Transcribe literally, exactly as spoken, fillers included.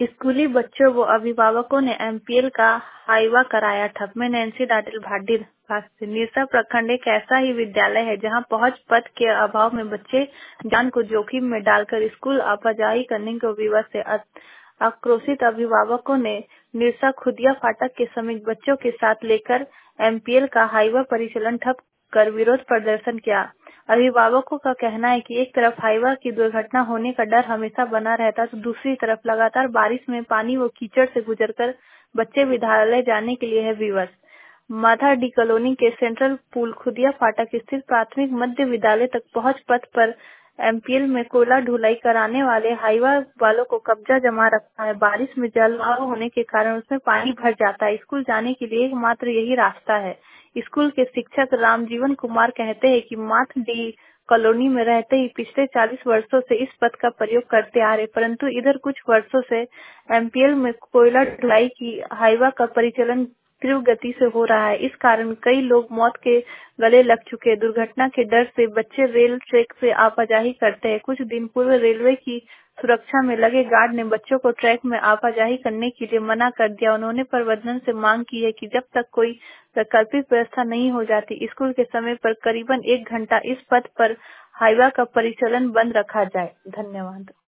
स्कूली बच्चों व अभिभावकों ने एमपीएल का हाईवा कराया ठप। मैं नैन्सी डाटिल भाटिर निरसा प्रखंड एक ऐसा ही विद्यालय है जहां पहुंच पथ के अभाव में बच्चे जान को जोखिम में डालकर स्कूल आवाजाही करने के विवश से आक्रोशित अभिभावकों ने निरसा खुदिया फाटक के समीप बच्चों के साथ लेकर एमपीएल का हाईवा परिचालन ठप कर विरोध प्रदर्शन किया। अभिभावकों का कहना है कि एक तरफ हाईवा की दुर्घटना होने का डर हमेशा बना रहता तो दूसरी तरफ लगातार बारिश में पानी व कीचड़ से गुजरकर बच्चे विद्यालय जाने के लिए है विवश। माधा डी कॉलोनी के सेंट्रल पुल खुदिया फाटक स्थित प्राथमिक मध्य विद्यालय तक पहुंच पथ पर एमपीएल में कोयला ढुलाई कराने वाले हाईवा वालों को कब्जा जमा रखा है। बारिश में जलभराव होने के कारण उसमें पानी भर जाता है। स्कूल जाने के लिए एकमात्र यही रास्ता है। स्कूल के शिक्षक रामजीवन कुमार कहते हैं कि माथ डी कॉलोनी में रहते ही पिछले चालीस वर्षों से इस पथ का प्रयोग करते आ रहे, परंतु इधर कुछ वर्षों से एमपीएल में कोयला ढुलाई की हाईवा का परिचालन तीव्र गति से हो रहा है। इस कारण कई लोग मौत के गले लग चुके हैं। दुर्घटना के डर से बच्चे रेल ट्रैक से आवाजाही करते हैं। कुछ दिन पूर्व रेलवे की सुरक्षा में लगे गार्ड ने बच्चों को ट्रैक में आवाजाही करने के लिए मना कर दिया। उन्होंने प्रबंधन से मांग की है कि जब तक कोई वैकल्पिक व्यवस्था नहीं हो जाती, स्कूल के समय पर करीबन एक घंटा इस पथ पर हाईवा का परिचालन बंद रखा जाए। धन्यवाद।